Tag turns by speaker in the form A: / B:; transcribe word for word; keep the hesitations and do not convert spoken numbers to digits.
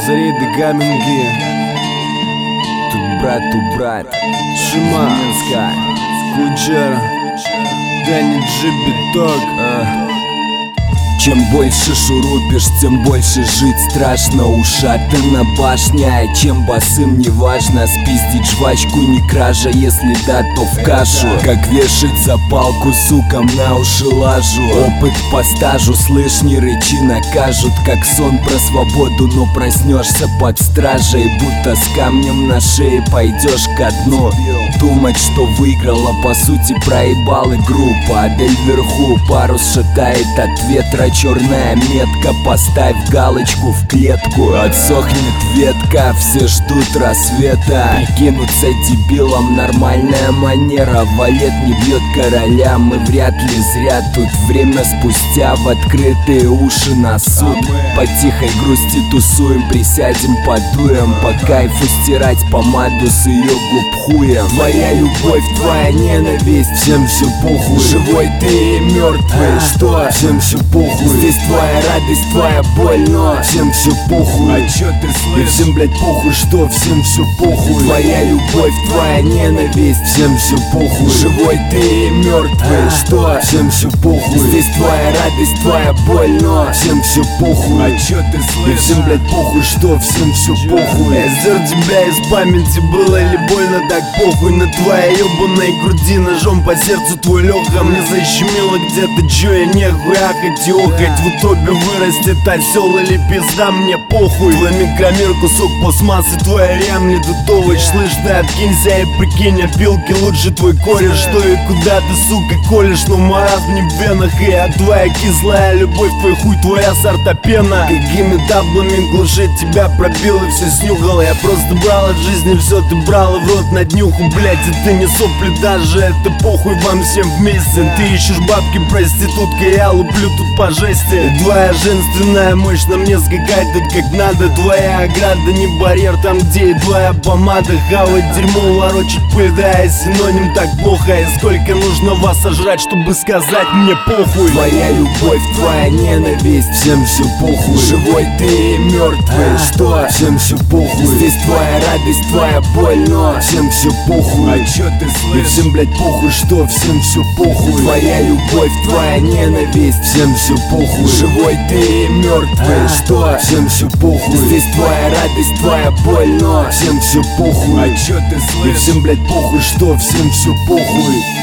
A: Зарейды, гаминги. Тут брат, тут брат. Шиманская, Куджера, Дэнни Джибиток.
B: Чем больше шурупишь, тем больше жить страшно. Ушатана башня, и чем босым не важно. Спиздить жвачку не кража, если да, то в кашу. Как вешать за палку сукам на уши лажу. Опыт по стажу, слышь, не рычи, накажут. Как сон про свободу, но проснешься под стражей. Будто с камнем на шее пойдешь ко дну. Думать, что выиграла, по сути проебал игру. Падаль вверху, парус шатает от ветра. Черная метка, поставь галочку в клетку. Отсохнет ветка, все ждут рассвета. Прикинуться дебилом нормальная манера. Валет не бьет короля, мы вряд ли зря тут. Время спустя в открытые уши на суд. По тихой грусти тусуем, присядем, подуем. По кайфу стирать помаду с ее губ хуем. Твоя любовь, твоя ненависть, всем все похуй. Живой ты и мертвый, что? Всем все похуй. Здесь твоя радость, твоя боль, но всем все похуй.
A: А чё ты слышишь?
B: И всем, блять, похуй, что? Всем все похуй. Твоя любовь, твоя ненависть, всем все похуй. Живой ты и мертвый,
A: а,
B: что? Всем все похуй. Здесь твоя радость, твоя боль, но всем все похуй.
A: А чё ты слышишь?
B: И всем, блять, похуй, что? Всем все похуй.
A: Я стер тебя из памяти, было ли больно, так похуй. На твоей ебаной груди ножом по сердцу твой лёха. Мне защемило где-то, чё я нехуй ахать и охать. В утробе вырастет осел или пизда, мне похуй. Твой микромир, кусок пластмассы, твоя ремня тут овощ. Слышь, ты откинься и прикинь, опилки лучше твой кореш. Что и куда ты, сука, колешь, но маразм не в венах. И а твоя кислая любовь, твой хуй, твоя сортопена. Какими таблами глушить тебя пробил и все снюхал. Я просто брал от жизни все, ты брала в рот на днюху, блять. И ты не сопли даже, это похуй вам всем вместе. Ты ищешь бабки, проститутка, я луплю тут по жести. И твоя женственная мощь на мне скакать тут как надо. Твоя ограда не барьер, там где и твоя помада. Хавать дерьмо, ворочать пыль, да, и синоним так плохо. И сколько нужно вас сожрать, чтобы сказать мне похуй.
B: Твоя любовь, твоя ненависть, всем все похуй. Живой ты и мертвый,
A: а,
B: что? Всем все похуй. Здесь твоя радость, твоя боль, но всем все похуй.
A: А чё ты
B: И
A: слышишь?
B: всем, блять, похуй, что? Всем все похуй. Твоя любовь, твоя ненависть, всем все похуй. Живой ты и мертвый,
A: а,
B: что? Всем все похуй. Здесь твоя радость, твоя боль, но всем все похуй.
A: А чё ты
B: И
A: слышишь?
B: всем, блять, похуй, что? Всем все похуй.